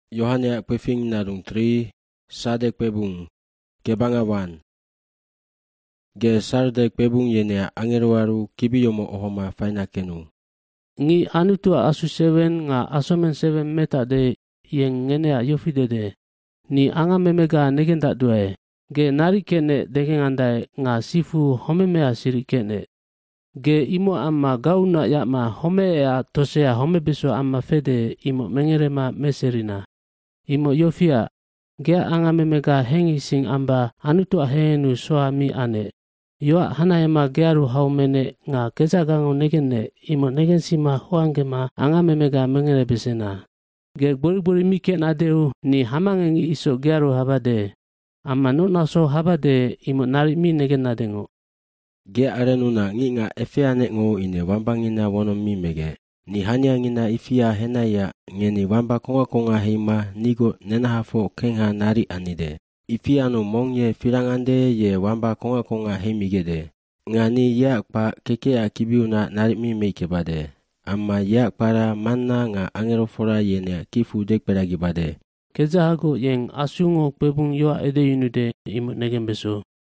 Yohane pefing narung 3 sadek pebung kebangawan. Ge sardek pebung yene angerwaru kibiyomo ohoma faina kenu. Ngi anutua asu 7 nga asomen 7 meta de yang ngenea yofide de. Ni anga memega negenda duae. Ge nari kene degen andai nga sifu homemea siri kene. Ge imo amma gauna yakma homea tosea homebeso amma fede imo mengerema meserina. Imo yofia. Ge anga memega hengi sing amba anutua henu soa mi ane. Yoa hanayama gearu haumene nga kezagango negene imo negensima hoangema anga memega mengerebesena. Ge bori mike nadeu ni hamangengi iso gearu habade. Amma nona so habade imo nari mi negenadengo. Ge arenuna nginga efeane ngo ine wambangina wono mi mege. Ni hanyangina ifia henaya ngeni wamba konga heima nigo nenahafo kenha nari anide. Ifiano mongye firangande ye wamba konga hemigede. Ngani yakpa kekea kibiuna narimi meikebade. Amma yakpara manna nga angerofora yene kifu dekperagibade. Kezahago yeng asungo pebung yoa ede yunude imut negembeso.